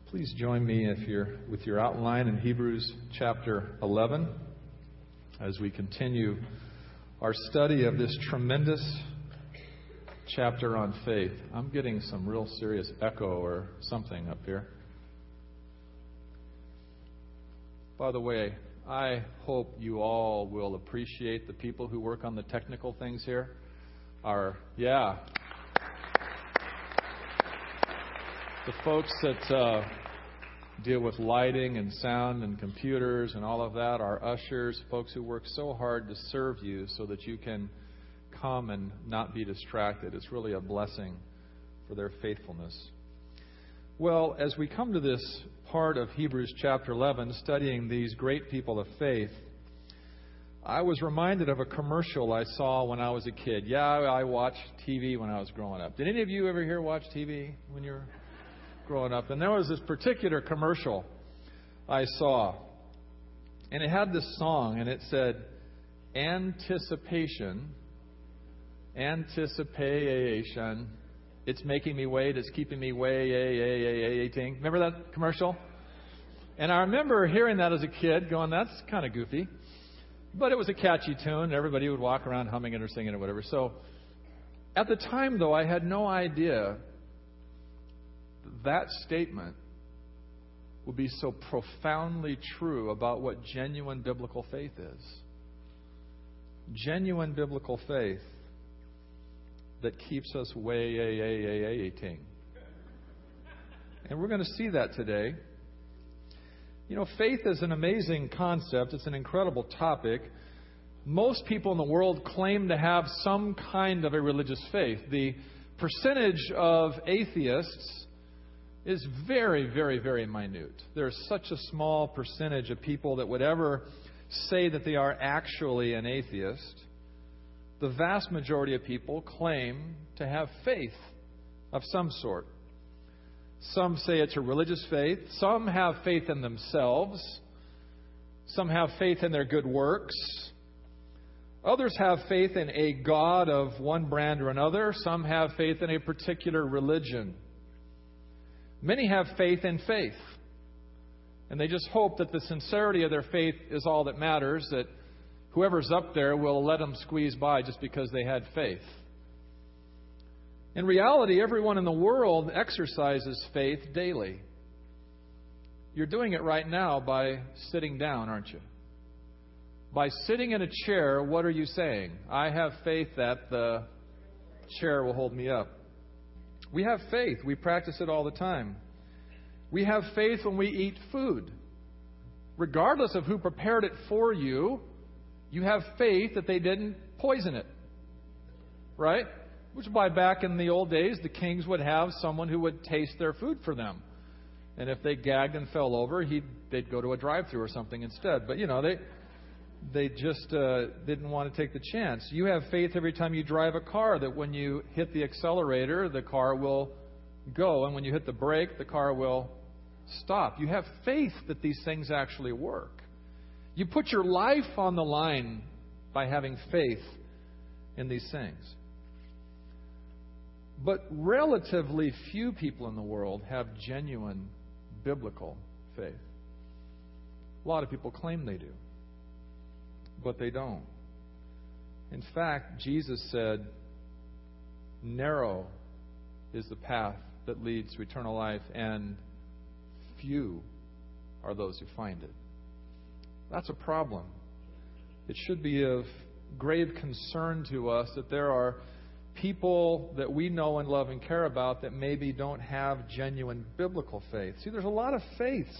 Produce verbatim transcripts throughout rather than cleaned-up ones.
Please join me if you're with your outline in Hebrews chapter eleven as we continue our study of this tremendous chapter on faith. I'm getting some real serious echo or something up here. By the way, I hope you all will appreciate the people who work on the technical things here. Our, yeah. The folks that uh, deal with lighting and sound and computers and all of that, our ushers, folks who work so hard to serve you so that you can come and not be distracted. It's really a blessing for their faithfulness. Well, as we come to this part of Hebrews chapter eleven, studying these great people of faith, I was reminded of a commercial I saw when I was a kid. Yeah, I watched T V when I was growing up. Did any of you ever here watch T V when you were growing up? And there was this particular commercial I saw, and it had this song, and it said, anticipation, anticipation, it's making me wait, it's keeping me waiting. Remember that commercial? And I remember hearing that as a kid, going, that's kind of goofy. But it was a catchy tune. Everybody would walk around humming it or singing it or whatever. So at the time, though, I had no idea that statement would be so profoundly true about what genuine biblical faith is. Genuine biblical faith that keeps us waiting. And we're going to see that today. You know, faith is an amazing concept. It's an incredible topic. Most people in the world claim to have some kind of a religious faith. The percentage of atheists is very, very, very minute. There's such a small percentage of people that would ever say that they are actually an atheist. The vast majority of people claim to have faith of some sort. Some say it's a religious faith. Some have faith in themselves. Some have faith in their good works. Others have faith in a God of one brand or another. Some have faith in a particular religion. Many have faith in faith. And they just hope that the sincerity of their faith is all that matters, that whoever's up there will let them squeeze by just because they had faith. In reality, everyone in the world exercises faith daily. You're doing it right now by sitting down, aren't you? By sitting in a chair, what are you saying? I have faith that the chair will hold me up. We have faith. We practice it all the time. We have faith when we eat food. Regardless of who prepared it for you, you have faith that they didn't poison it. Right? Which is why back in the old days, the kings would have someone who would taste their food for them. And if they gagged and fell over, he'd, they'd go to a drive-thru or something instead. But, you know, they they just uh, didn't want to take the chance. You have faith every time you drive a car that when you hit the accelerator, the car will go. And when you hit the brake, the car will stop. You have faith that these things actually work. You put your life on the line by having faith in these things. But relatively few people in the world have genuine biblical faith. A lot of people claim they do, but they don't. In fact, Jesus said, narrow is the path that leads to eternal life, and few are those who find it. That's a problem. It should be of grave concern to us that there are people that we know and love and care about that maybe don't have genuine biblical faith. See, there's a lot of faiths,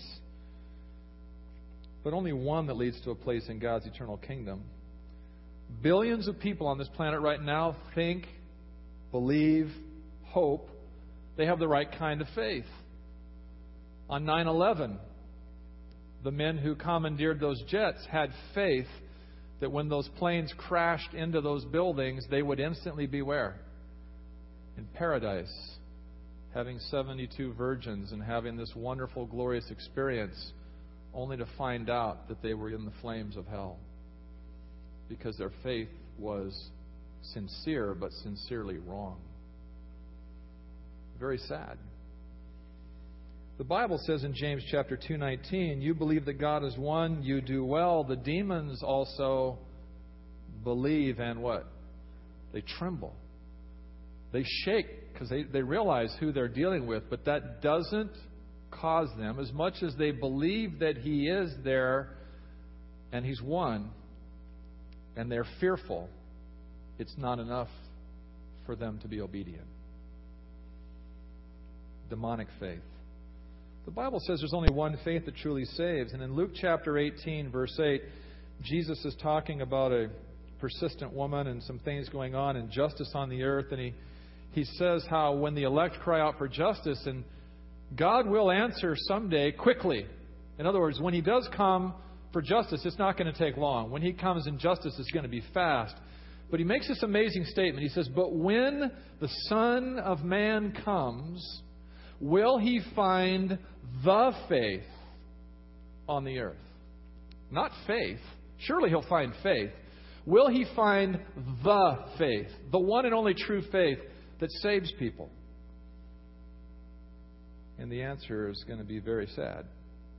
but only one that leads to a place in God's eternal kingdom. Billions of people on this planet right now think, believe, hope they have the right kind of faith. On nine eleven, the men who commandeered those jets had faith that when those planes crashed into those buildings, they would instantly be where? In paradise, having seventy-two virgins and having this wonderful, glorious experience, only to find out that they were in the flames of hell because their faith was sincere, but sincerely wrong. Very sad. The Bible says in James chapter two nineteen, you believe that God is one, you do well. The demons also believe and what? They tremble. They shake because they, they realize who they're dealing with, but that doesn't cause them, as much as they believe that He is there and He's one, and they're fearful, it's not enough for them to be obedient. Demonic faith. The Bible says there's only one faith that truly saves. And in Luke chapter eighteen, verse eight, Jesus is talking about a persistent woman and some things going on and justice on the earth. And he, he says how when the elect cry out for justice, and God will answer someday quickly. In other words, when He does come for justice, it's not going to take long. When He comes in justice, it's going to be fast. But He makes this amazing statement. He says, but when the Son of Man comes, will He find the faith on the earth? Not faith. Surely He'll find faith. Will He find the faith, the one and only true faith that saves people? And the answer is going to be very sad.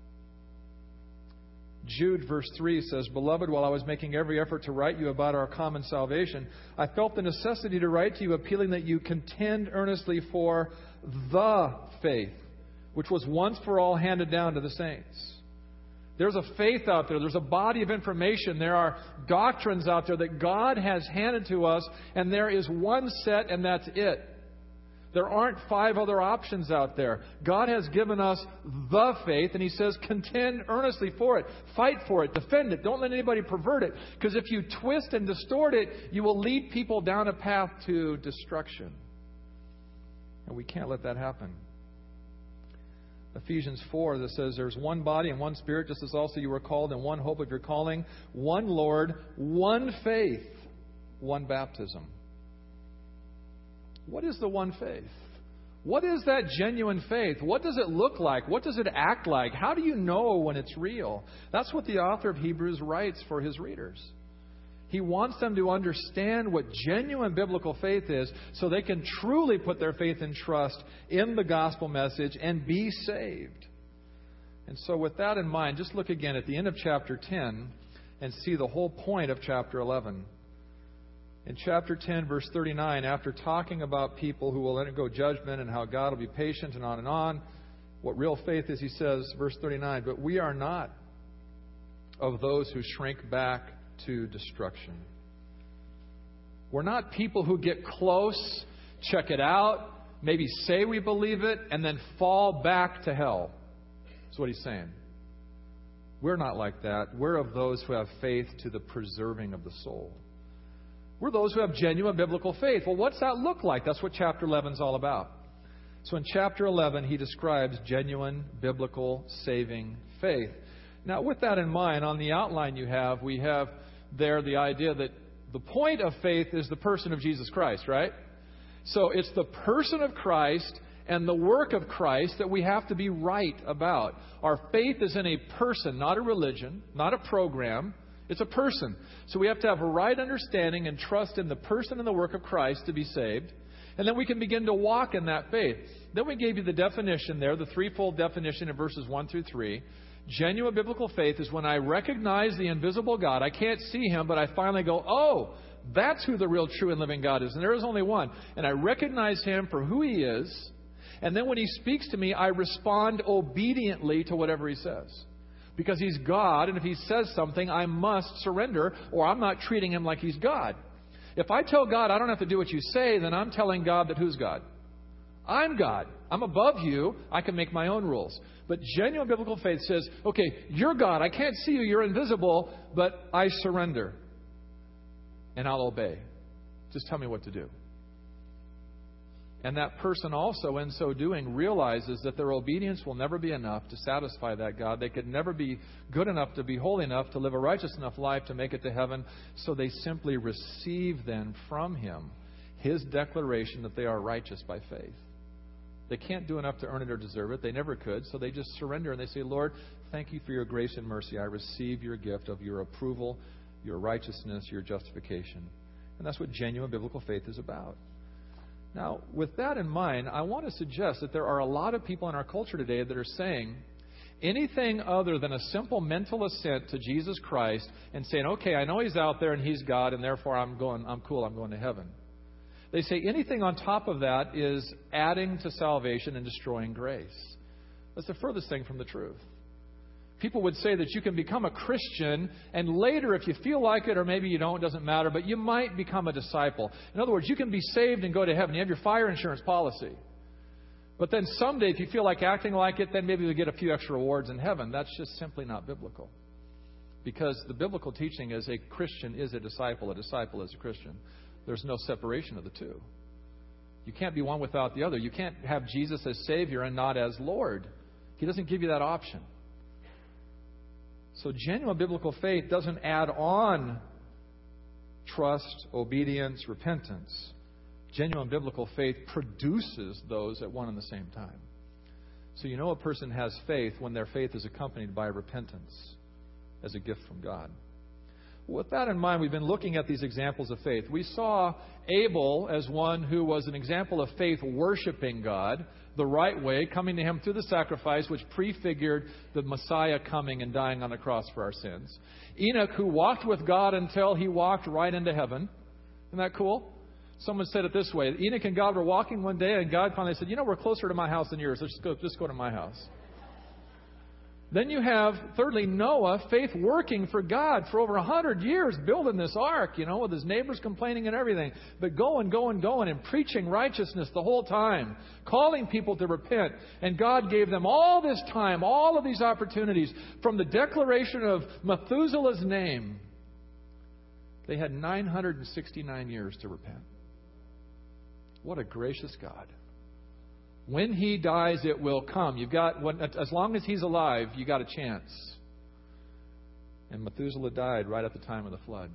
Jude verse three says, Beloved, while I was making every effort to write you about our common salvation, I felt the necessity to write to you, appealing that you contend earnestly for the faith, which was once for all handed down to the saints. There's a faith out there. There's a body of information. There are doctrines out there that God has handed to us, and there is one set, and that's it. There aren't five other options out there. God has given us the faith, and He says, contend earnestly for it. Fight for it. Defend it. Don't let anybody pervert it. Because if you twist and distort it, you will lead people down a path to destruction. And we can't let that happen. Ephesians four, that says there's one body and one Spirit, just as also you were called in one hope of your calling, one Lord, one faith, one baptism. What is the one faith? What is that genuine faith? What does it look like? What does it act like? How do you know when it's real? That's what the author of Hebrews writes for his readers. He wants them to understand what genuine biblical faith is so they can truly put their faith and trust in the gospel message and be saved. And so with that in mind, just look again at the end of chapter ten and see the whole point of chapter eleven. In chapter ten, verse thirty-nine, after talking about people who will undergo judgment and how God will be patient and on and on, what real faith is, he says, verse thirty-nine, but we are not of those who shrink back to destruction. We're not people who get close, check it out, maybe say we believe it, and then fall back to hell. That's what he's saying. We're not like that. We're of those who have faith to the preserving of the soul. We're those who have genuine biblical faith. Well, what's that look like? That's what chapter eleven is all about. So in chapter eleven, he describes genuine biblical saving faith. Now, with that in mind, on the outline you have, we have there the idea that the point of faith is the person of Jesus Christ, right? So it's the person of Christ and the work of Christ that we have to be right about. Our faith is in a person, not a religion, not a program. It's a person. So we have to have a right understanding and trust in the person and the work of Christ to be saved. And then we can begin to walk in that faith. Then we gave you the definition there, the threefold definition in verses one through three. Genuine biblical faith is when I recognize the invisible God. I can't see Him, but I finally go, oh, that's who the real, true, and living God is. And there is only one. And I recognize Him for who He is. And then when He speaks to me, I respond obediently to whatever He says. Because He's God, and if He says something, I must surrender, or I'm not treating Him like He's God. If I tell God I don't have to do what you say, then I'm telling God that who's God? I'm God. I'm above you. I can make my own rules. But genuine biblical faith says, okay, you're God. I can't see you. You're invisible, but I surrender. And I'll obey. Just tell me what to do. And that person also, in so doing, realizes that their obedience will never be enough to satisfy that God. They could never be good enough to be holy enough to live a righteous enough life to make it to heaven. So they simply receive then from Him His declaration that they are righteous by faith. They can't do enough to earn it or deserve it. They never could. So they just surrender and they say, Lord, thank you for your grace and mercy. I receive your gift of your approval, your righteousness, your justification. And that's what genuine biblical faith is about. Now, with that in mind, I want to suggest that there are a lot of people in our culture today that are saying anything other than a simple mental assent to Jesus Christ and saying, okay, I know He's out there and He's God, and therefore I'm going, I'm cool, I'm going to heaven. They say anything on top of that is adding to salvation and destroying grace. That's the furthest thing from the truth. People would say that you can become a Christian, and later, if you feel like it, or maybe you don't, it doesn't matter, but you might become a disciple. In other words, you can be saved and go to heaven. You have your fire insurance policy. But then someday, if you feel like acting like it, then maybe you'll get a few extra rewards in heaven. That's just simply not biblical. Because the biblical teaching is a Christian is a disciple, a disciple is a Christian. There's no separation of the two. You can't be one without the other. You can't have Jesus as Savior and not as Lord. He doesn't give you that option. So genuine biblical faith doesn't add on trust, obedience, repentance. Genuine biblical faith produces those at one and the same time. So you know a person has faith when their faith is accompanied by repentance as a gift from God. With that in mind, we've been looking at these examples of faith. We saw Abel as one who was an example of faith worshiping God the right way, coming to Him through the sacrifice, which prefigured the Messiah coming and dying on the cross for our sins. Enoch, who walked with God until he walked right into heaven. Isn't that cool? Someone said it this way. Enoch and God were walking one day, and God finally said, you know, we're closer to my house than yours. Let's just go, just go to my house. Then you have, thirdly, Noah, faith working for God for over a hundred years, building this ark, you know, with his neighbors complaining and everything. But going, going, going, and preaching righteousness the whole time, calling people to repent. And God gave them all this time, all of these opportunities, from the declaration of Methuselah's name. They had nine hundred sixty-nine years to repent. What a gracious God. When He dies, it will come. You've got, when, as long as He's alive, you got a chance. And Methuselah died right at the time of the flood.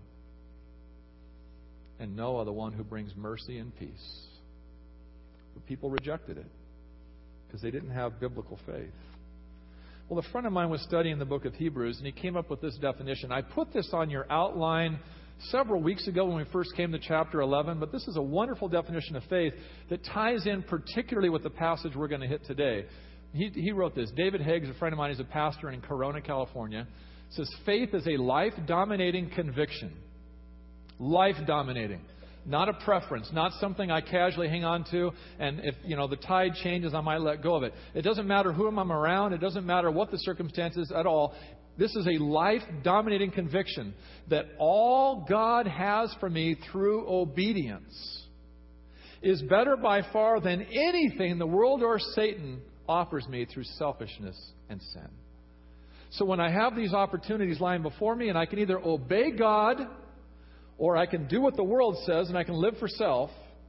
And Noah, the one who brings mercy and peace. But people rejected it because they didn't have biblical faith. Well, a friend of mine was studying the book of Hebrews, and he came up with this definition. I put this on your outline several weeks ago when we first came to chapter eleven, but this is a wonderful definition of faith that ties in particularly with the passage we're going to hit today. He, he wrote this. David Higgs, a friend of mine, is a pastor in Corona, California, says faith is a life-dominating conviction. Life-dominating. Not a preference, not something I casually hang on to, and if, you know, the tide changes, I might let go of it. It doesn't matter who I'm around. It doesn't matter what the circumstances at all. This is a life-dominating conviction that all God has for me through obedience is better by far than anything the world or Satan offers me through selfishness and sin. So when I have these opportunities lying before me and I can either obey God or I can do what the world says and I can live for self,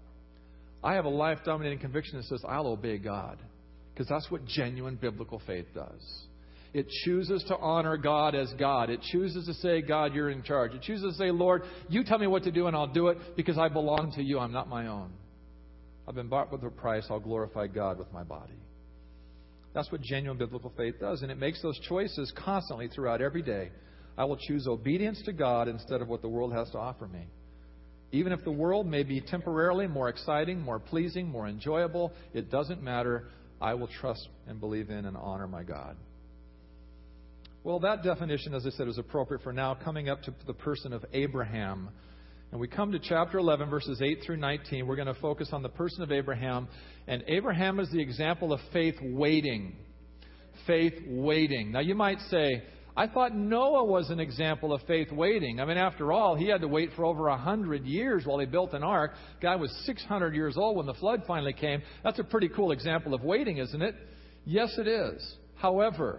I have a life-dominating conviction that says I'll obey God, because that's what genuine biblical faith does. It chooses to honor God as God. It chooses to say, God, you're in charge. It chooses to say, Lord, you tell me what to do and I'll do it because I belong to you. I'm not my own. I've been bought with a price. I'll glorify God with my body. That's what genuine biblical faith does. And it makes those choices constantly throughout every day. I will choose obedience to God instead of what the world has to offer me. Even if the world may be temporarily more exciting, more pleasing, more enjoyable, it doesn't matter. I will trust and believe in and honor my God. Well, that definition, as I said, is appropriate for now, coming up to the person of Abraham. And we come to chapter eleven, verses eight through nineteen. We're going to focus on the person of Abraham. And Abraham is the example of faith waiting. Faith waiting. Now, you might say, I thought Noah was an example of faith waiting. I mean, after all, he had to wait for over one hundred years while he built an ark. Guy was six hundred years old when the flood finally came. That's a pretty cool example of waiting, isn't it? Yes, it is. However,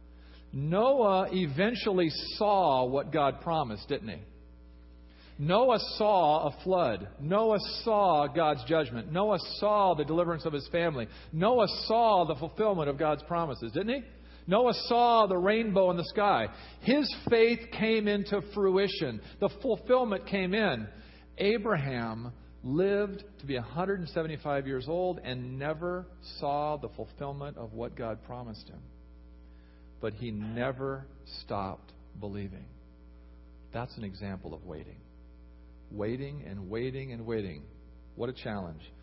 Noah eventually saw what God promised, didn't he? Noah saw a flood. Noah saw God's judgment. Noah saw the deliverance of his family. Noah saw the fulfillment of God's promises, didn't he? Noah saw the rainbow in the sky. His faith came into fruition. The fulfillment came in. Abraham lived to be one hundred seventy-five years old and never saw the fulfillment of what God promised him. But he never stopped believing. That's an example of waiting. Waiting and waiting and waiting. What a challenge.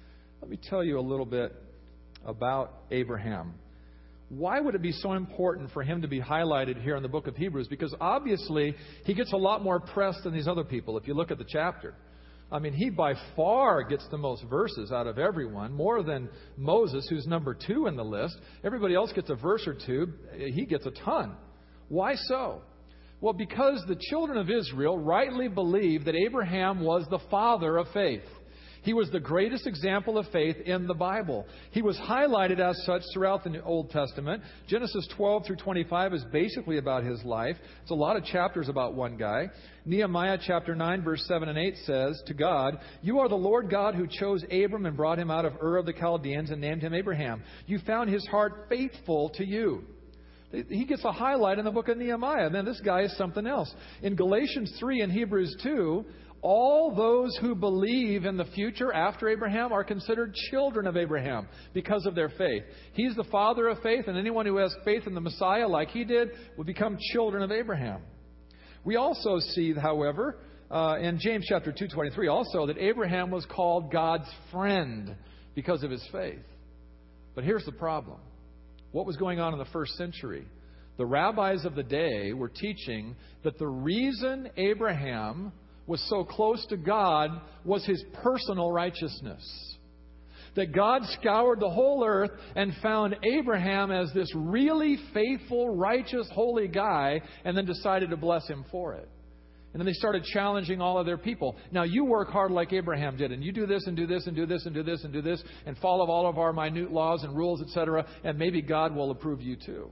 Let me tell you a little bit about Abraham. Why would it be so important for him to be highlighted here in the book of Hebrews? Because obviously he gets a lot more press than these other people if you look at the chapter. I mean, he by far gets the most verses out of everyone, more than Moses, who's number two in the list. Everybody else gets a verse or two. He gets a ton. Why so? Well, because the children of Israel rightly believed that Abraham was the father of faith. He was the greatest example of faith in the Bible. He was highlighted as such throughout the Old Testament. Genesis twelve through twenty-five is basically about his life. It's a lot of chapters about one guy. Nehemiah chapter nine, verse seven and eight says to God, "You are the Lord God who chose Abram and brought him out of Ur of the Chaldeans and named him Abraham. You found his heart faithful to you." He gets a highlight in the book of Nehemiah. Man, this guy is something else. In Galatians three and Hebrews two, all those who believe in the future after Abraham are considered children of Abraham because of their faith. He's the father of faith, and anyone who has faith in the Messiah like he did will become children of Abraham. We also see, however, uh, in James chapter two twenty-three also, that Abraham was called God's friend because of his faith. But here's the problem. What was going on in the first century? The rabbis of the day were teaching that the reason Abraham was so close to God was his personal righteousness. That God scoured the whole earth and found Abraham as this really faithful, righteous, holy guy, and then decided to bless him for it. And then they started challenging all of their people. Now, you work hard like Abraham did, and you do this and do this and do this and do this and do this and follow all of our minute laws and rules, et cetera, and maybe God will approve you too.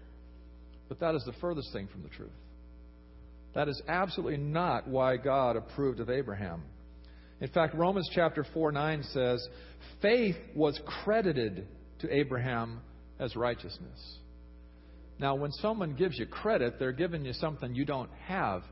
But that is the furthest thing from the truth. That is absolutely not why God approved of Abraham. In fact, Romans chapter four nine says, faith was credited to Abraham as righteousness. Now, when someone gives you credit, they're giving you something you don't have.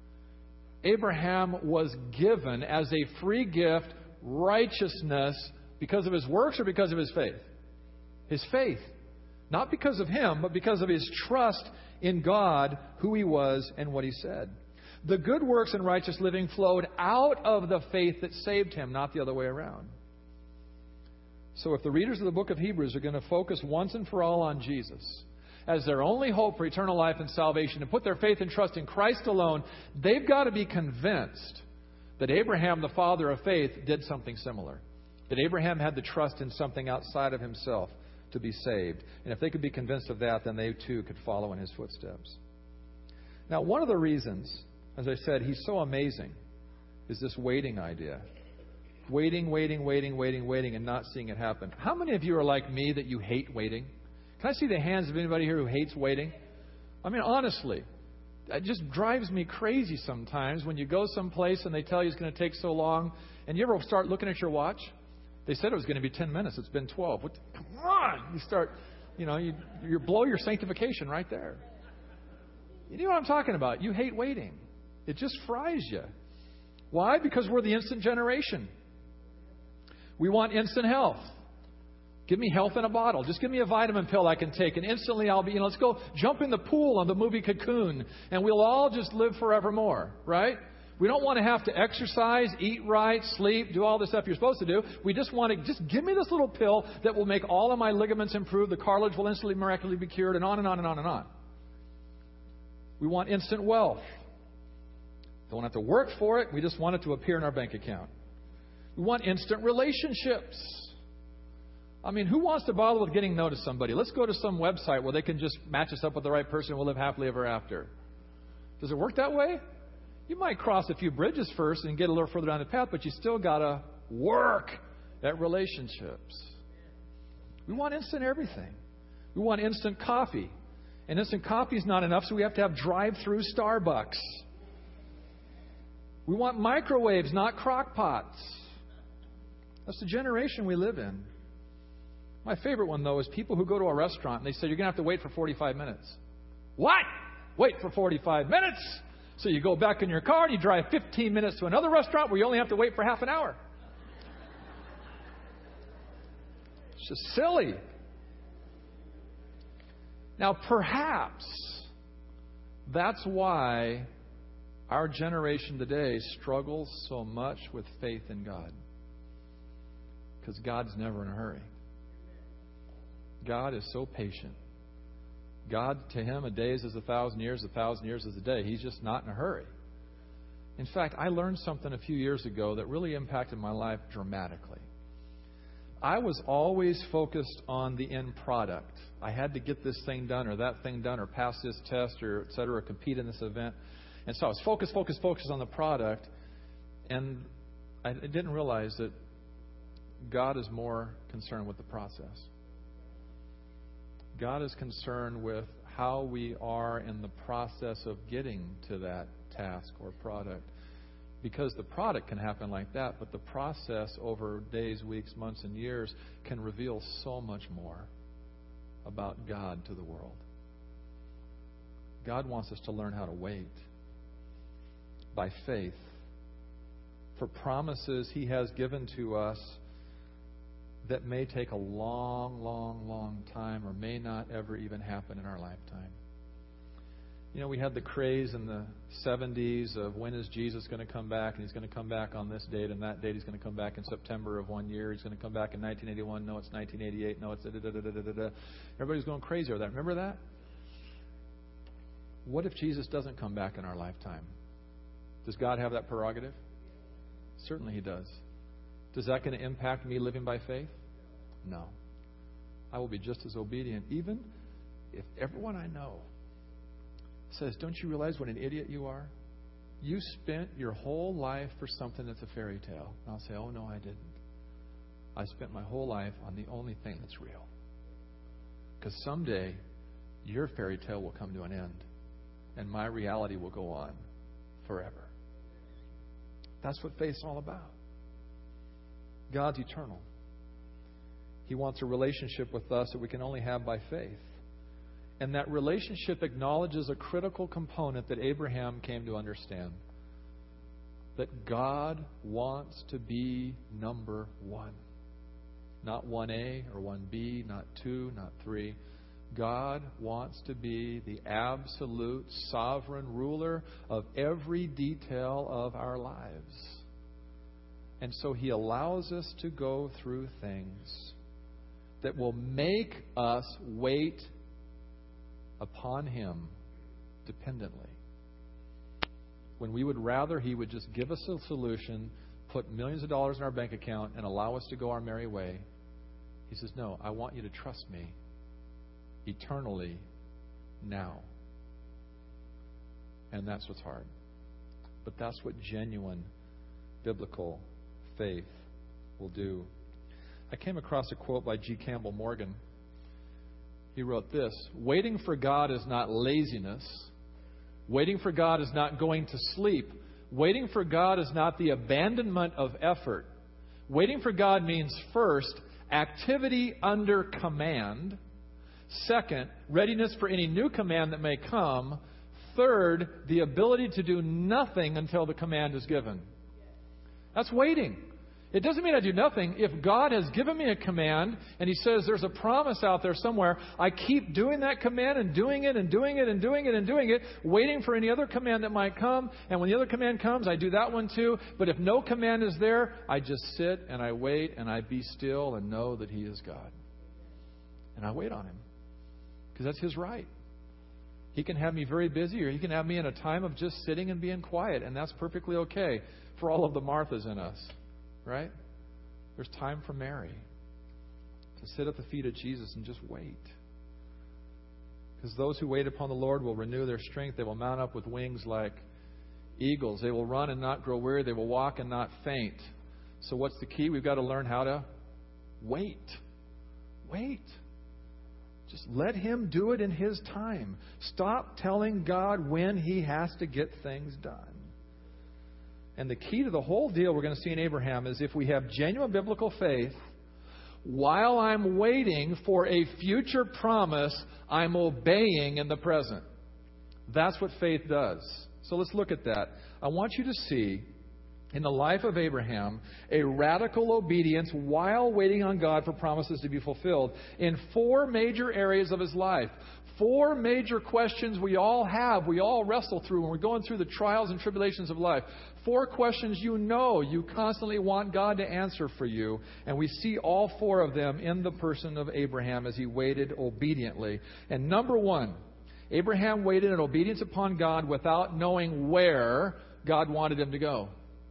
Abraham was given as a free gift righteousness because of his works or because of his faith? His faith. Not because of him, but because of his trust in God, who he was, and what he said. The good works and righteous living flowed out of the faith that saved him, not the other way around. So if the readers of the book of Hebrews are going to focus once and for all on Jesus as their only hope for eternal life and salvation, and put their faith and trust in Christ alone, they've got to be convinced that Abraham, the father of faith, did something similar. That Abraham had to trust in something outside of himself to be saved. And if they could be convinced of that, then they too could follow in his footsteps. Now, one of the reasons, as I said, he's so amazing is this waiting idea. Waiting, waiting, waiting, waiting, waiting, and not seeing it happen. How many of you are like me that you hate waiting? Can I see the hands of anybody here who hates waiting? I mean, honestly, it just drives me crazy sometimes when you go someplace and they tell you it's going to take so long. And you ever start looking at your watch? They said it was going to be ten minutes. It's been twelve. What, come on. You start, you know, you, you blow your sanctification right there. You know what I'm talking about? You hate waiting. It just fries you. Why? Because we're the instant generation. We want instant health. Give me health in a bottle. Just give me a vitamin pill I can take, and instantly I'll be, you know, let's go jump in the pool on the movie Cocoon, and we'll all just live forevermore, right? We don't want to have to exercise, eat right, sleep, do all the stuff you're supposed to do. We just want to, just give me this little pill that will make all of my ligaments improve, the cartilage will instantly miraculously be cured, and on and on and on and on. We want instant wealth. Don't have to work for it. We just want it to appear in our bank account. We want instant relationships. I mean, who wants to bother with getting to know somebody? Let's go to some website where they can just match us up with the right person and we'll live happily ever after. Does it work that way? You might cross a few bridges first and get a little further down the path, but you still got to work at relationships. We want instant everything. We want instant coffee. And instant coffee is not enough, so we have to have drive-through Starbucks. We want microwaves, not crock pots. That's the generation we live in. My favorite one, though, is people who go to a restaurant and they say, you're going to have to wait for forty-five minutes. What? Wait for forty-five minutes? So you go back in your car and you drive fifteen minutes to another restaurant where you only have to wait for half an hour. It's just silly. Now, perhaps that's why our generation today struggles so much with faith in God. Because God's never in a hurry. God is so patient. God, to Him, a day is as a thousand years, a thousand years is a day. He's just not in a hurry. In fact, I learned something a few years ago that really impacted my life dramatically. I was always focused on the end product. I had to get this thing done or that thing done or pass this test or et cetera, compete in this event. And so I was focused, focused, focused on the product. And I didn't realize that God is more concerned with the process. God is concerned with how we are in the process of getting to that task or product. Because the product can happen like that, but the process over days, weeks, months, and years can reveal so much more about God to the world. God wants us to learn how to wait by faith for promises He has given to us that may take a long, long, long time or may not ever even happen in our lifetime. You know, we had the craze in the seventies of when is Jesus going to come back, and He's going to come back on this date and that date. He's going to come back in September of one year. He's going to come back in nineteen eighty-one. No, it's nineteen eighty-eight. No, it's da da da da da da da. Everybody's going crazy over that. Remember that? What if Jesus doesn't come back in our lifetime? Does God have that prerogative? Certainly He does. Does that going to impact me living by faith? No. I will be just as obedient, even if everyone I know says, don't you realize what an idiot you are? You spent your whole life for something that's a fairy tale. And I'll say, oh, no, I didn't. I spent my whole life on the only thing that's real. Because someday, your fairy tale will come to an end. And my reality will go on forever. That's what faith's all about. God's eternal. He wants a relationship with us that we can only have by faith. And that relationship acknowledges a critical component that Abraham came to understand. That God wants to be number one. Not one A or one B, not two, not three. God wants to be the absolute sovereign ruler of every detail of our lives. And so He allows us to go through things that will make us wait upon Him dependently. When we would rather He would just give us a solution, put millions of dollars in our bank account, and allow us to go our merry way, He says, no, I want you to trust me eternally now. And that's what's hard. But that's what genuine biblical faith will do. I came across a quote by G. Campbell Morgan. He wrote this: waiting for God is not laziness. Waiting for God is not going to sleep. Waiting for God is not the abandonment of effort. Waiting for God means, first, activity under command. Second, readiness for any new command that may come. Third, the ability to do nothing until the command is given. That's waiting. It doesn't mean I do nothing. If God has given me a command and He says there's a promise out there somewhere, I keep doing that command and doing it and doing it and doing it and doing it, waiting for any other command that might come. And when the other command comes, I do that one too. But if no command is there, I just sit and I wait and I be still and know that He is God. And I wait on Him because that's His right. He can have me very busy, or He can have me in a time of just sitting and being quiet. And that's perfectly okay for all of the Marthas in us. Right? There's time for Mary to sit at the feet of Jesus and just wait. Because those who wait upon the Lord will renew their strength. They will mount up with wings like eagles. They will run and not grow weary. They will walk and not faint. So what's the key? We've got to learn how to wait. Wait. Just let Him do it in His time. Stop telling God when He has to get things done. And the key to the whole deal we're going to see in Abraham is if we have genuine biblical faith, while I'm waiting for a future promise, I'm obeying in the present. That's what faith does. So let's look at that. I want you to see in the life of Abraham a radical obedience while waiting on God for promises to be fulfilled in four major areas of his life. Four major questions we all have, we all wrestle through when we're going through the trials and tribulations of life. Four questions you know you constantly want God to answer for you. And we see all four of them in the person of Abraham as he waited obediently. And number one, Abraham waited in obedience upon God without knowing where God wanted him to go.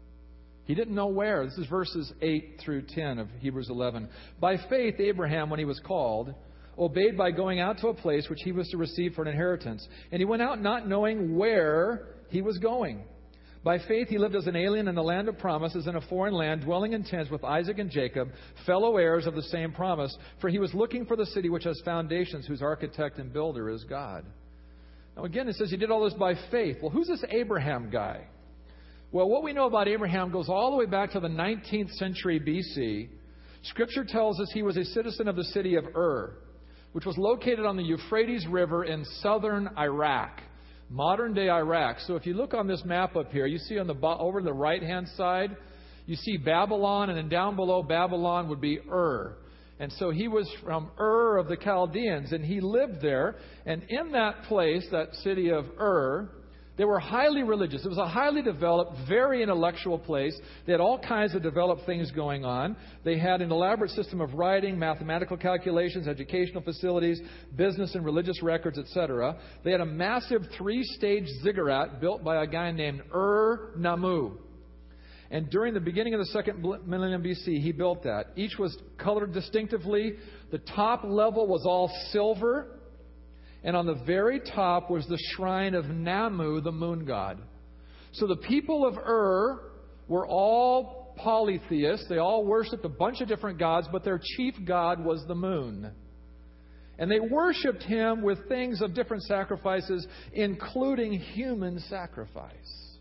He didn't know where. This is verses eight through ten of Hebrews eleven. By faith, Abraham, when he was called, obeyed by going out to a place which he was to receive for an inheritance. And he went out not knowing where he was going. By faith, he lived as an alien in the land of promises in a foreign land, dwelling in tents with Isaac and Jacob, fellow heirs of the same promise. For he was looking for the city which has foundations, whose architect and builder is God. Now again, it says he did all this by faith. Well, who's this Abraham guy? Well, what we know about Abraham goes all the way back to the nineteenth century B C. Scripture tells us he was a citizen of the city of Ur, which was located on the Euphrates River in southern Iraq, modern-day Iraq. So if you look on this map up here, you see on the over the right-hand side, you see Babylon, and then down below Babylon would be Ur. And so he was from Ur of the Chaldeans, and he lived there. And in that place, that city of Ur, they were highly religious. It was a highly developed, very intellectual place. They had all kinds of developed things going on. They had an elaborate system of writing, mathematical calculations, educational facilities, business and religious records, et cetera. They had a massive three-stage ziggurat built by a guy named Ur-Nammu. And during the beginning of the second millennium B C, he built that. Each was colored distinctively. The top level was all silver. And on the very top was the shrine of Nammu, the moon god. So the people of Ur were all polytheists. They all worshipped a bunch of different gods, but their chief god was the moon. And they worshipped him with things of different sacrifices, including human sacrifice.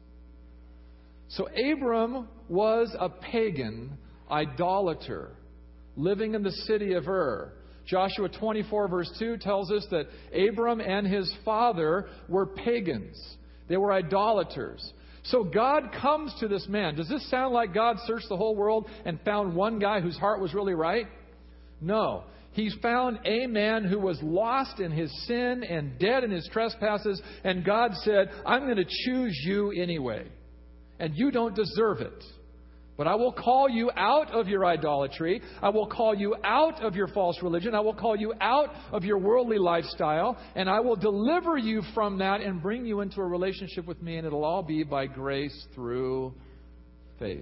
So Abram was a pagan idolater living in the city of Ur. Joshua twenty-four verse two tells us that Abram and his father were pagans. They were idolaters. So God comes to this man. Does this sound like God searched the whole world and found one guy whose heart was really right? No. He's found a man who was lost in his sin and dead in his trespasses. And God said, I'm going to choose you anyway. And you don't deserve it. But I will call you out of your idolatry. I will call you out of your false religion. I will call you out of your worldly lifestyle. And I will deliver you from that and bring you into a relationship with me. And it'll all be by grace through faith.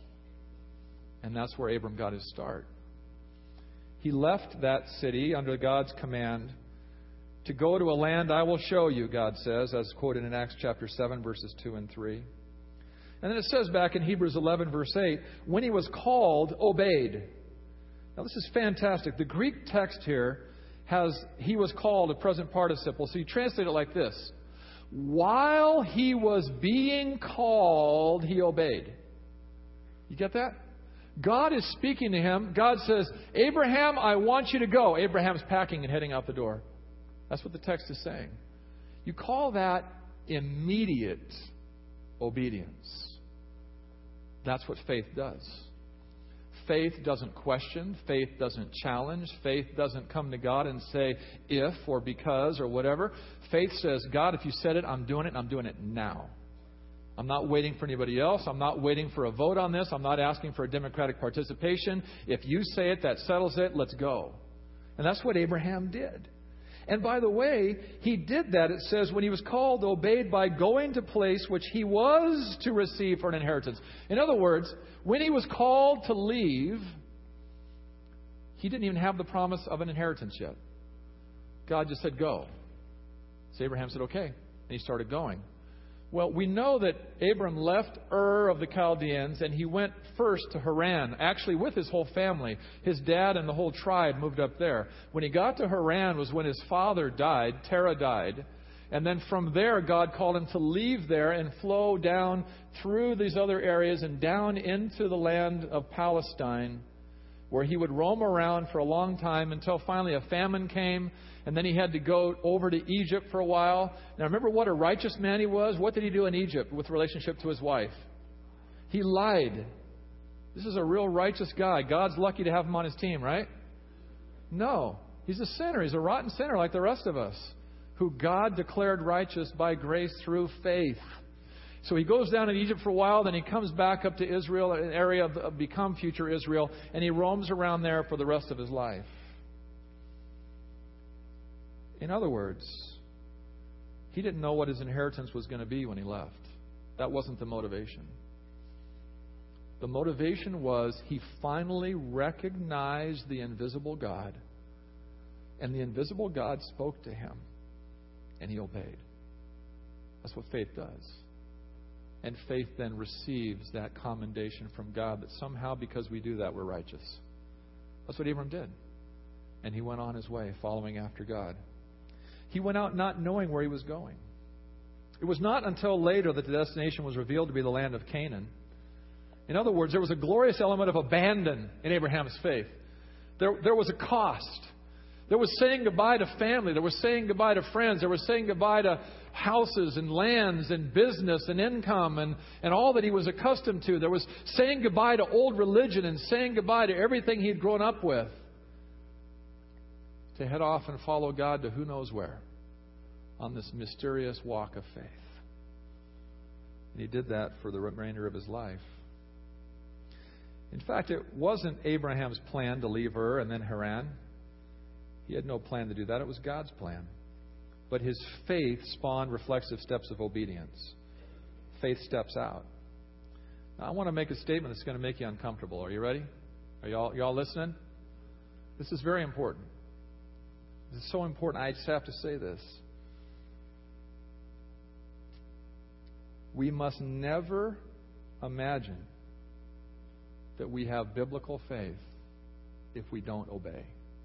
And that's where Abram got his start. He left that city under God's command to go to a land I will show you, God says, as quoted in Acts chapter seven, verses two and three. And then it says back in Hebrews eleven, verse eight, when he was called, obeyed. Now this is fantastic. The Greek text here has, he was called, a present participle. So you translate it like this. While he was being called, he obeyed. You get that? God is speaking to him. God says, Abraham, I want you to go. Abraham's packing and heading out the door. That's what the text is saying. You call that immediate obedience. That's what faith does. Faith doesn't question. Faith doesn't challenge. Faith doesn't come to God and say if or because or whatever. Faith says, God, if you said it, I'm doing it, and I'm doing it now. I'm not waiting for anybody else. I'm not waiting for a vote on this. I'm not asking for a democratic participation. If you say it, that settles it. Let's go. And that's what Abraham did. And by the way, he did that, it says, when he was called, obeyed by going to place which he was to receive for an inheritance. In other words, when he was called to leave, he didn't even have the promise of an inheritance yet. God just said, go. So Abraham said, okay. And he started going. Well, we know that Abram left Ur of the Chaldeans and he went first to Haran, actually with his whole family. His dad and the whole tribe moved up there. When he got to Haran was when his father died, Terah died. And then from there, God called him to leave there and flow down through these other areas and down into the land of Palestine, where he would roam around for a long time until finally a famine came. And then he had to go over to Egypt for a while. Now remember what a righteous man he was? What did he do in Egypt with relationship to his wife? He lied. This is a real righteous guy. God's lucky to have him on his team, right? No. He's a sinner. He's a rotten sinner like the rest of us, who God declared righteous by grace through faith. So he goes down in Egypt for a while, then he comes back up to Israel, an area of, of become future Israel, and he roams around there for the rest of his life. In other words, he didn't know what his inheritance was going to be when he left. That wasn't the motivation. The motivation was he finally recognized the invisible God, and the invisible God spoke to him, and he obeyed. That's what faith does. And faith then receives that commendation from God that somehow, because we do that, we're righteous. That's what Abram did. And he went on his way, following after God. He went out not knowing where he was going. It was not until later that the destination was revealed to be the land of Canaan. In other words, there was a glorious element of abandon in Abraham's faith. There, there was a cost. There was saying goodbye to family. There was saying goodbye to friends. There was saying goodbye to houses and lands and business and income and, and all that he was accustomed to. There was saying goodbye to old religion and saying goodbye to everything he had grown up with, to head off and follow God to who knows where on this mysterious walk of faith. And he did that for the remainder of his life. In fact, it wasn't Abraham's plan to leave Ur and then Haran. He had no plan to do that. It was God's plan. But his faith spawned reflexive steps of obedience. Faith steps out. Now, I want to make a statement that's going to make you uncomfortable. Are you ready? Are you all, you all listening? This is very important. This is so important, I just have to say this. We must never imagine that we have biblical faith if we don't obey.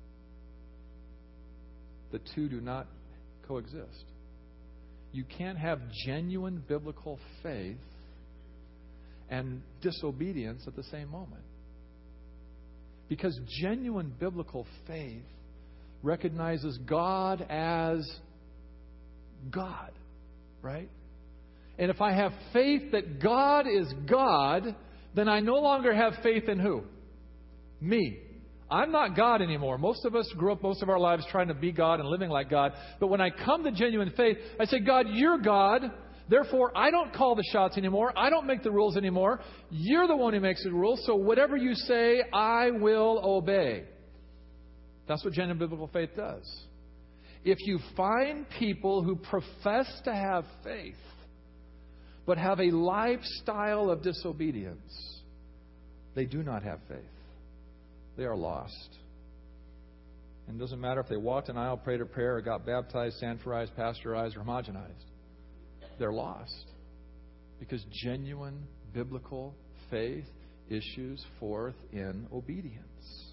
The two do not coexist. You can't have genuine biblical faith and disobedience at the same moment. Because genuine biblical faith recognizes God as God, right? And if I have faith that God is God, then I no longer have faith in who? Me. I'm not God anymore. Most of us grew up most of our lives trying to be God and living like God. But when I come to genuine faith, I say, God, you're God. Therefore, I don't call the shots anymore. I don't make the rules anymore. You're the one who makes the rules. So whatever you say, I will obey. That's what genuine biblical faith does. If you find people who profess to have faith, but have a lifestyle of disobedience, they do not have faith. They are lost. And it doesn't matter if they walked an aisle, prayed a prayer, or got baptized, sanforized, pasteurized, or homogenized. They're lost. Because genuine biblical faith issues forth in obedience.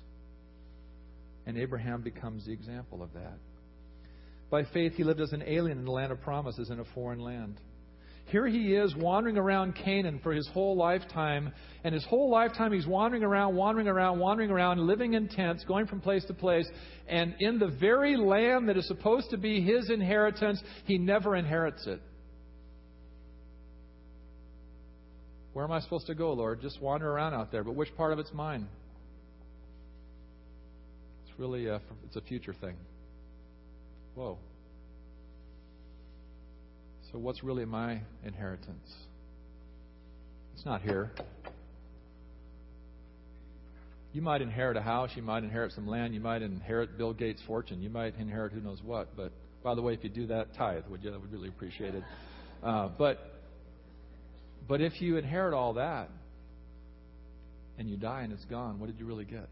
And Abraham becomes the example of that. By faith, he lived as an alien in the land of promises in a foreign land. Here he is wandering around Canaan for his whole lifetime. And his whole lifetime he's wandering around, wandering around, wandering around, living in tents, going from place to place. And in the very land that is supposed to be his inheritance, he never inherits it. Where am I supposed to go, Lord? Just wander around out there. But which part of it's mine? It's really a, it's a future thing. Whoa. So what's really my inheritance? It's not here. You might inherit a house. You might inherit some land. You might inherit Bill Gates' fortune. You might inherit who knows what. But by the way, if you do that, tithe, would you? I would really appreciate it. Uh, but but if you inherit all that and you die and it's gone, what did you really get?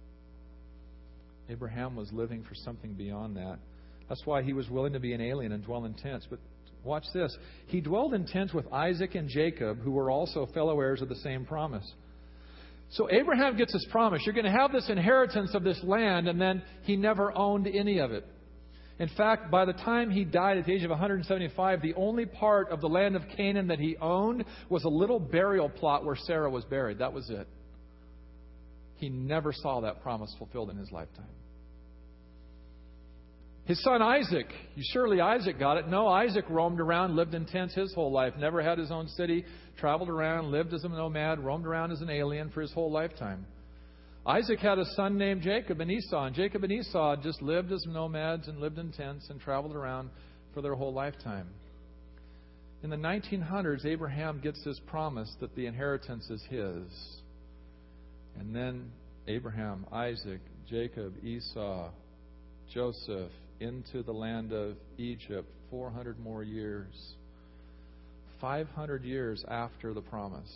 Abraham was living for something beyond that. That's why he was willing to be an alien and dwell in tents. But watch this. He dwelled in tents with Isaac and Jacob, who were also fellow heirs of the same promise. So Abraham gets his promise. You're going to have this inheritance of this land, and then he never owned any of it. In fact, by the time he died at the age of one hundred seventy-five, the only part of the land of Canaan that he owned was a little burial plot where Sarah was buried. That was it. He never saw that promise fulfilled in his lifetime. His son Isaac, surely Isaac got it. No, Isaac roamed around, lived in tents his whole life, never had his own city, traveled around, lived as a nomad, roamed around as an alien for his whole lifetime. Isaac had a son named Jacob and Esau, and Jacob and Esau just lived as nomads and lived in tents and traveled around for their whole lifetime. In the nineteen hundreds, Abraham gets this promise that the inheritance is his. And then Abraham, Isaac, Jacob, Esau, Joseph, into the land of Egypt, four hundred more years. five hundred years after the promise,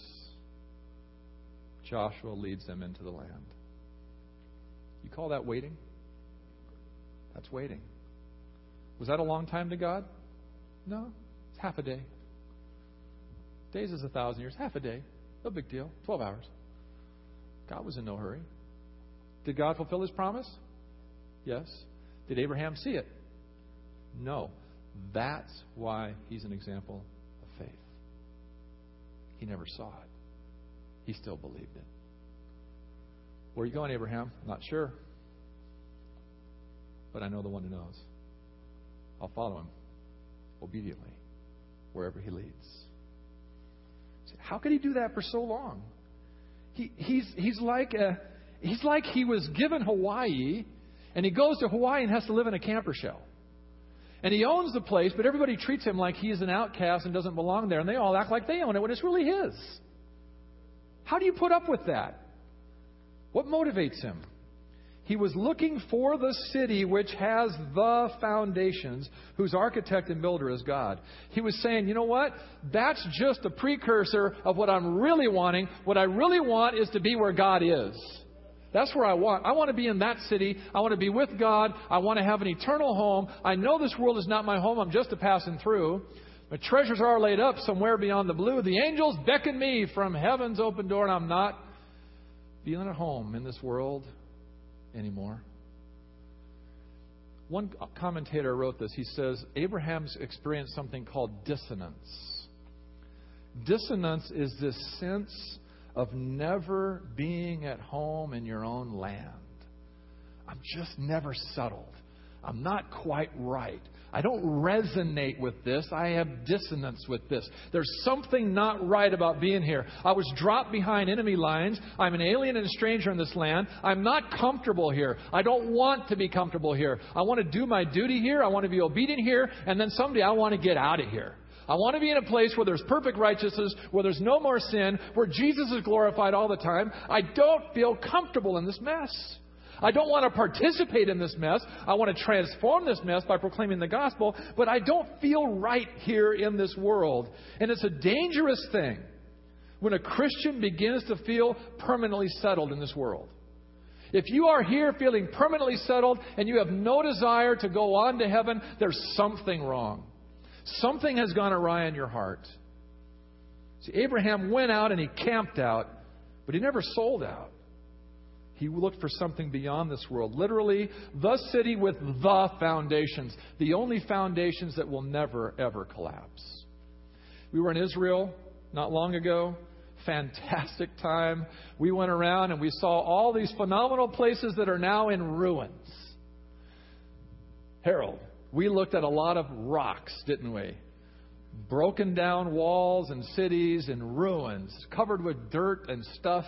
Joshua leads them into the land. You call that waiting? That's waiting. Was that a long time to God? No. It's half a day. Days is a thousand years. Half a day. No big deal. Twelve hours. God was in no hurry. Did God fulfill His promise? Yes. Did Abraham see it? No. That's why he's an example of faith. He never saw it. He still believed it. Where are you going, Abraham? I'm not sure. But I know the one who knows. I'll follow him obediently wherever he leads. How could he do that for so long? He, he's, he's, like a, he's like he was given Hawaii, and he goes to Hawaii and has to live in a camper shell. And he owns the place, but everybody treats him like he's an outcast and doesn't belong there. And they all act like they own it when it's really his. How do you put up with that? What motivates him? He was looking for the city which has the foundations, whose architect and builder is God. He was saying, you know what? That's just a precursor of what I'm really wanting. What I really want is to be where God is. That's where I want. I want to be in that city. I want to be with God. I want to have an eternal home. I know this world is not my home. I'm just a passing through. My treasures are laid up somewhere beyond the blue. The angels beckon me from heaven's open door, and I'm not feeling at home in this world anymore. One commentator wrote this. He says, Abraham's experienced something called dissonance. Dissonance is this sense of never being at home in your own land. I'm just never settled. I'm not quite right. I don't resonate with this. I have dissonance with this. There's something not right about being here. I was dropped behind enemy lines. I'm an alien and a stranger in this land. I'm not comfortable here. I don't want to be comfortable here. I want to do my duty here. I want to be obedient here. And then someday I want to get out of here. I want to be in a place where there's perfect righteousness, where there's no more sin, where Jesus is glorified all the time. I don't feel comfortable in this mess. I don't want to participate in this mess. I want to transform this mess by proclaiming the gospel, but I don't feel right here in this world. And it's a dangerous thing when a Christian begins to feel permanently settled in this world. If you are here feeling permanently settled and you have no desire to go on to heaven, there's something wrong. Something has gone awry in your heart. See, Abraham went out and he camped out, but he never sold out. He looked for something beyond this world. Literally, the city with the foundations. The only foundations that will never, ever collapse. We were in Israel not long ago. Fantastic time. We went around and we saw all these phenomenal places that are now in ruins. Harold, we looked at a lot of rocks, didn't we? Broken down walls and cities and ruins, covered with dirt and stuff.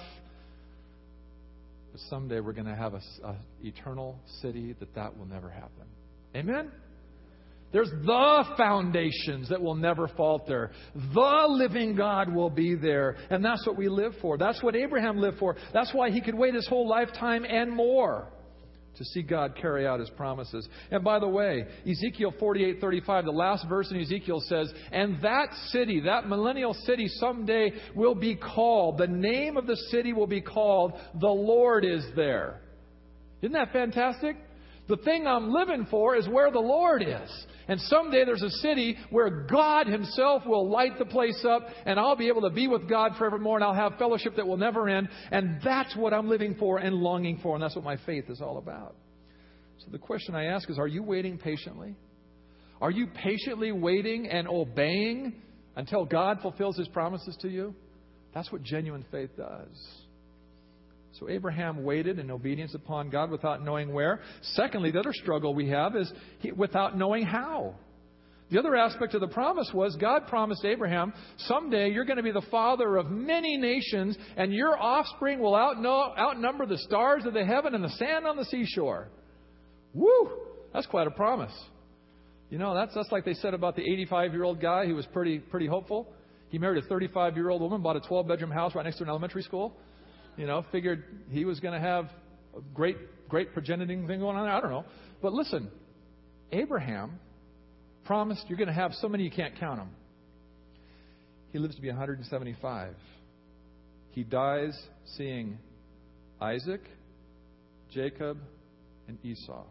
But someday we're going to have an eternal city that that will never happen. Amen? There's the foundations that will never falter. The living God will be there. And that's what we live for. That's what Abraham lived for. That's why he could wait his whole lifetime and more to see God carry out His promises. And by the way, Ezekiel forty-eight thirty-five, the last verse in Ezekiel says, and that city, that millennial city someday will be called, the name of the city will be called, the Lord is there. Isn't that fantastic? The thing I'm living for is where the Lord is. And someday there's a city where God Himself will light the place up and I'll be able to be with God forevermore and I'll have fellowship that will never end. And that's what I'm living for and longing for. And that's what my faith is all about. So the question I ask is, are you waiting patiently? Are you patiently waiting and obeying until God fulfills His promises to you? That's what genuine faith does. So Abraham waited in obedience upon God without knowing where. Secondly, the other struggle we have is he, without knowing how. The other aspect of the promise was God promised Abraham, someday you're going to be the father of many nations, and your offspring will outknow, outnumber the stars of the heaven and the sand on the seashore. Woo! That's quite a promise. You know, that's, that's like they said about the eighty-five-year-old guy who was pretty pretty hopeful. He married a thirty-five-year-old woman, bought a twelve-bedroom house right next to an elementary school. You know, figured he was going to have a great, great progeniting thing going on there. I don't know. But listen, Abraham promised you're going to have so many you can't count them. He lives to be one hundred seventy-five. He dies seeing Isaac, Jacob, and Esau.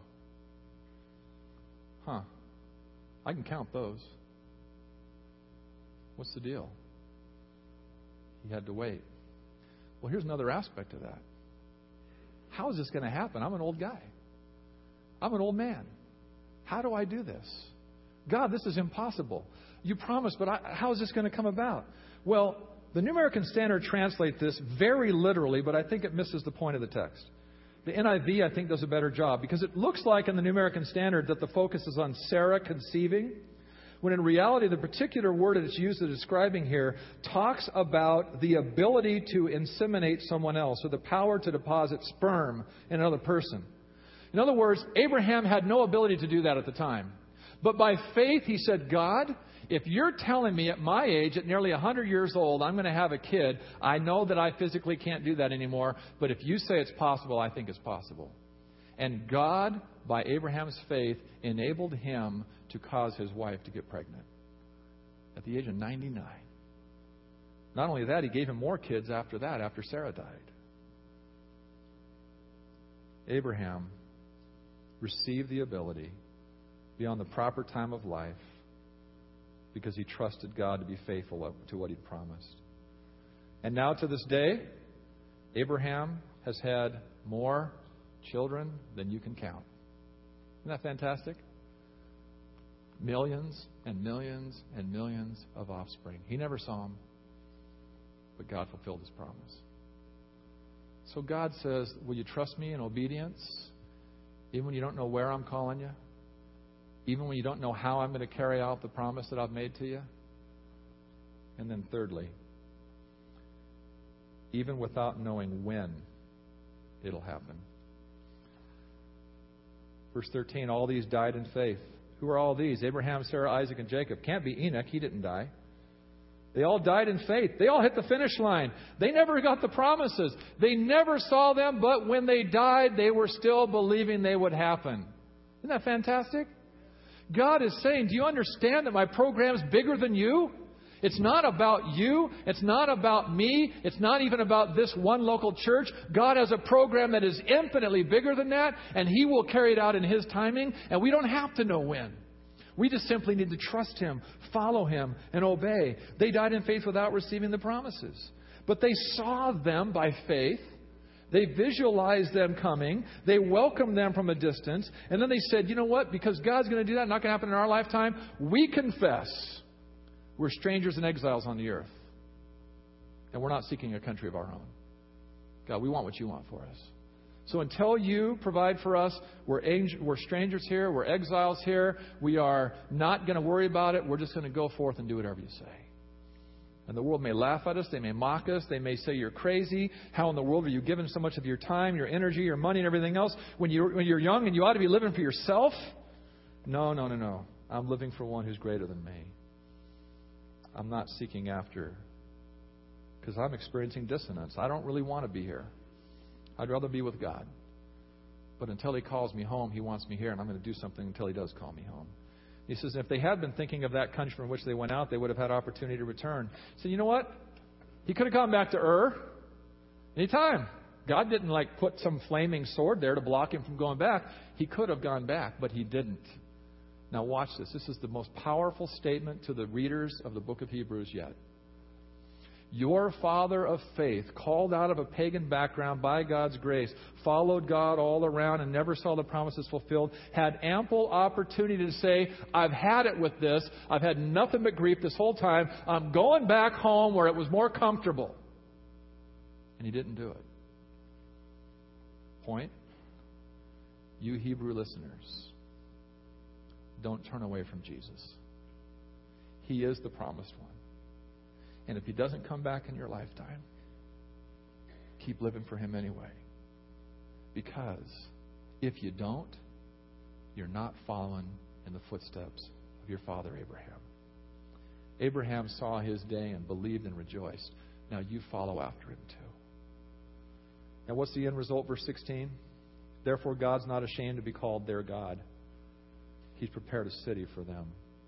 Huh. I can count those. What's the deal? He had to wait. Well, here's another aspect of that. How is this going to happen? I'm an old guy. I'm an old man. How do I do this? God, this is impossible. You promised, but I, how is this going to come about? Well, the New American Standard translates this very literally, but I think it misses the point of the text. The N I V, I think, does a better job because it looks like in the New American Standard that the focus is on Sarah conceiving, when in reality the particular word that it's used as describing here talks about the ability to inseminate someone else, or the power to deposit sperm in another person. In other words, Abraham had no ability to do that at the time. But by faith, he said, God, if you're telling me at my age, at nearly one hundred years old, I'm going to have a kid, I know that I physically can't do that anymore. But if you say it's possible, I think it's possible. And God, by Abraham's faith, enabled him to cause his wife to get pregnant at the age of ninety-nine. Not only that, he gave him more kids after that, after Sarah died. Abraham received the ability beyond the proper time of life because he trusted God to be faithful to what he'd promised. And now to this day, Abraham has had more children than you can count. Isn't that fantastic? Millions and millions and millions of offspring. He never saw them, but God fulfilled his promise. So God says, will you trust me in obedience, even when you don't know where I'm calling you? Even when you don't know how I'm going to carry out the promise that I've made to you? And then thirdly, even without knowing when it'll happen. Verse thirteen, all these died in faith. Who are all these? Abraham, Sarah, Isaac, and Jacob. Can't be Enoch. He didn't die. They all died in faith. They all hit the finish line. They never got the promises. They never saw them, but when they died, they were still believing they would happen. Isn't that fantastic? God is saying, do you understand that my program's bigger than you? It's not about you. It's not about me. It's not even about this one local church. God has a program that is infinitely bigger than that, and He will carry it out in His timing, and we don't have to know when. We just simply need to trust Him, follow Him, and obey. They died in faith without receiving the promises. But they saw them by faith. They visualized them coming. They welcomed them from a distance. And then they said, you know what? Because God's going to do that, not going to happen in our lifetime, we confess we're strangers and exiles on the earth. And we're not seeking a country of our own. God, we want what you want for us. So until you provide for us, we're, angel, we're strangers here. We're exiles here. We are not going to worry about it. We're just going to go forth and do whatever you say. And the world may laugh at us. They may mock us. They may say you're crazy. How in the world are you giving so much of your time, your energy, your money, and everything else when you're, when you're young and you ought to be living for yourself? No, no, no, no. I'm living for one who's greater than me. I'm not seeking after because I'm experiencing dissonance. I don't really want to be here. I'd rather be with God. But until He calls me home, He wants me here, and I'm going to do something until He does call me home. He says, if they had been thinking of that country from which they went out, they would have had opportunity to return. He said, you know what? He could have gone back to Ur anytime. God didn't like put some flaming sword there to block him from going back. He could have gone back, but He didn't. Now watch this. This is the most powerful statement to the readers of the book of Hebrews yet. Your father of faith, called out of a pagan background by God's grace, followed God all around and never saw the promises fulfilled, had ample opportunity to say, I've had it with this. I've had nothing but grief this whole time. I'm going back home where it was more comfortable. And he didn't do it. point, you Hebrew listeners, don't turn away from Jesus. He is the promised one. And if He doesn't come back in your lifetime, keep living for Him anyway. Because if you don't, you're not following in the footsteps of your father Abraham. Abraham saw his day and believed and rejoiced. Now you follow after him too. Now what's the end result? Verse sixteen. Therefore God's not ashamed to be called their God. He's prepared a city for them.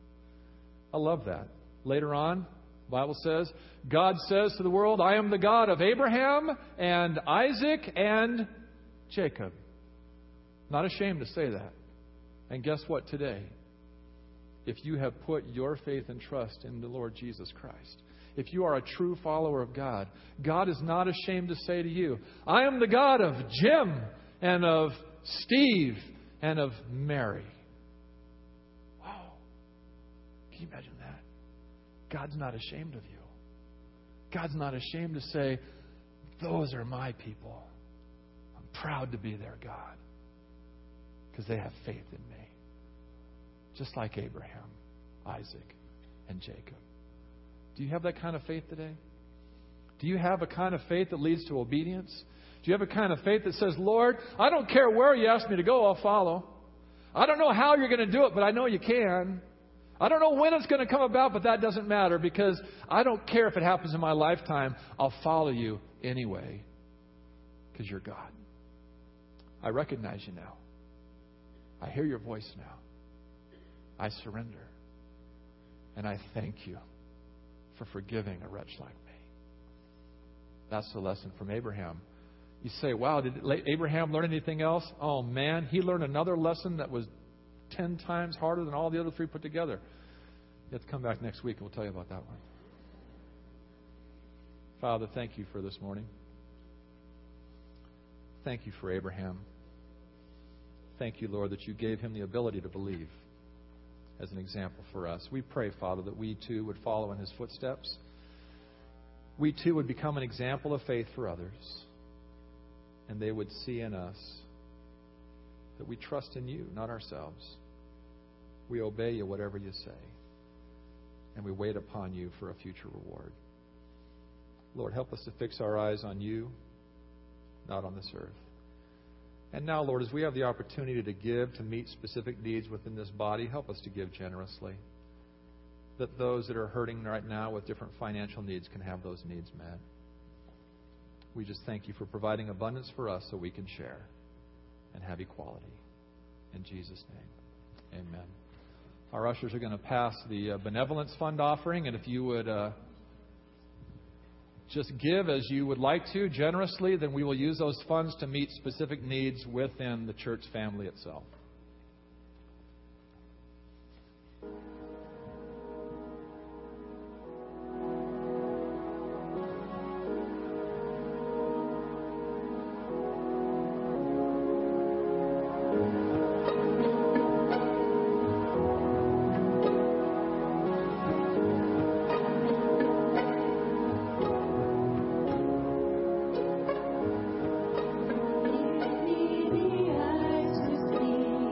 I love that. Later on, the Bible says, God says to the world, I am the God of Abraham and Isaac and Jacob. Not ashamed to say that. And guess what today? If you have put your faith and trust in the Lord Jesus Christ, if you are a true follower of God, God is not ashamed to say to you, I am the God of Jim and of Steve and of Mary. Wow. Can you imagine that? God's not ashamed of you. God's not ashamed to say, those are my people. I'm proud to be their God because they have faith in me. Just like Abraham, Isaac, and Jacob. Do you have that kind of faith today? Do you have a kind of faith that leads to obedience? Do you have a kind of faith that says, Lord, I don't care where you ask me to go, I'll follow. I don't know how you're going to do it, but I know you can. I don't know when it's going to come about, but that doesn't matter because I don't care if it happens in my lifetime. I'll follow you anyway because you're God. I recognize you now. I hear your voice now. I surrender. And I thank you for forgiving a wretch like me. That's the lesson from Abraham. You say, wow, did Abraham learn anything else? Oh, man, he learned another lesson that was ten times harder than all the other three put together. You have to come back next week and we'll tell you about that one. Father, thank you for this morning. Thank you for Abraham. Thank you, Lord, that you gave him the ability to believe as an example for us. We pray, Father, that we too would follow in his footsteps. We too would become an example of faith for others. And they would see in us that we trust in you, not ourselves. We obey you, whatever you say. And we wait upon you for a future reward. Lord, help us to fix our eyes on you, not on this earth. And now, Lord, as we have the opportunity to give to meet specific needs within this body, help us to give generously. That those that are hurting right now with different financial needs can have those needs met. We just thank you for providing abundance for us so we can share and have equality. In Jesus' name, amen. Our ushers are going to pass the uh, benevolence fund offering, and if you would uh, just give as you would like to, generously, then we will use those funds to meet specific needs within the church family itself. Give me the eyes to see.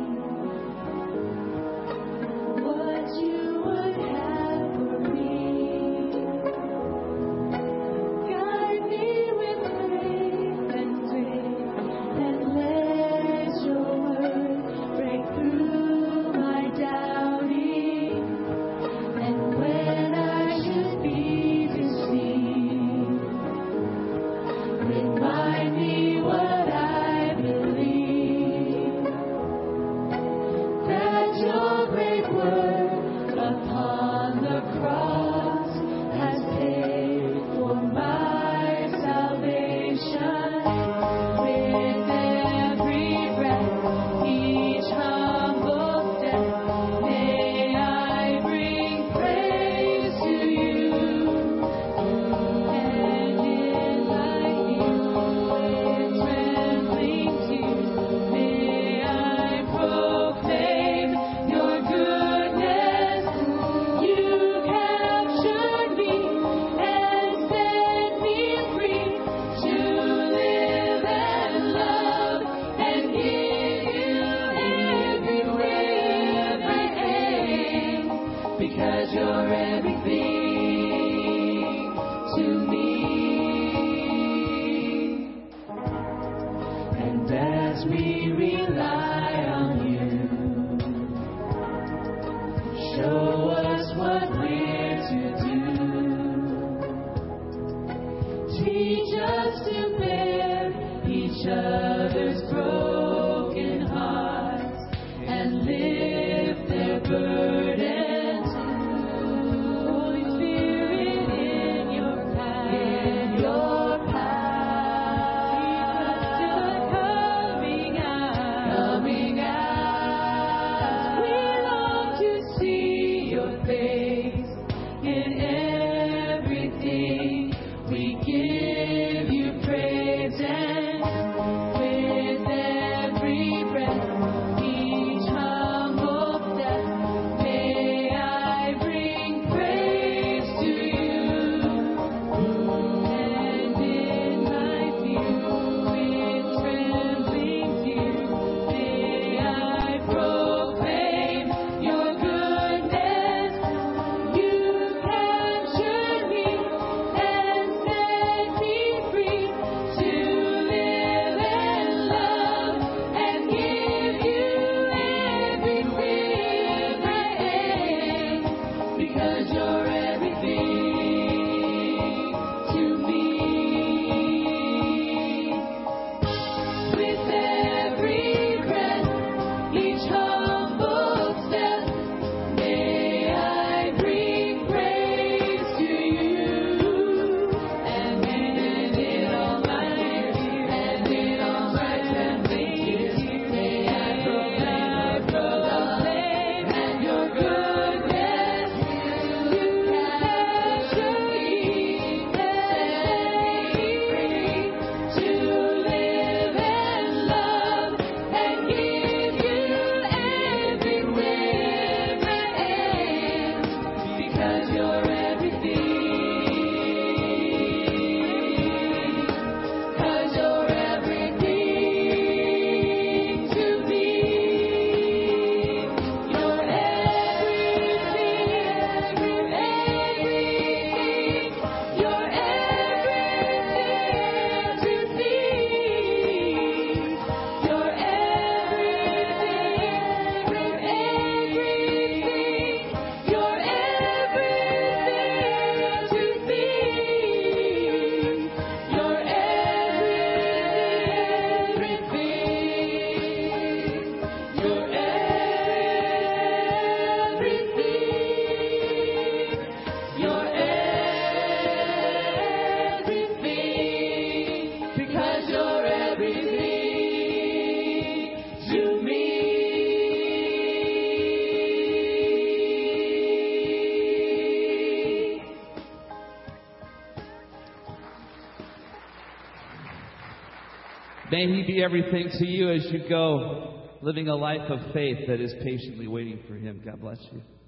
because you're everything to me. And as we rely on you, show us what we're to do. Teach us to bear each other's broken hearts and lift their burdens. Holy Spirit, in your power, in your power, coming out, coming out. We long to see your face in everything. We give you praise, and with every breath, each humble step, may I bring praise to you. And in my view, with trembling tears, may I proclaim your goodness. You captured me and set me free to live and love and give you everything I am, because you're everything to me. With every breath, each humble step, may I bring praise to you. And in all my fears, and in all my trembling tears, may I proclaim, proclaim and your goodness. You captured me, set me free to live and love and give you everywhere I am, because you're everything. Because you're everything to me. You're everything, everything. You're everything to me. You're everything, everything. You're everything to me. You're everything. You're everything. You're everything, because you're everything to me. May He be everything to you as you go, living a life of faith that is patiently waiting for Him. God bless you.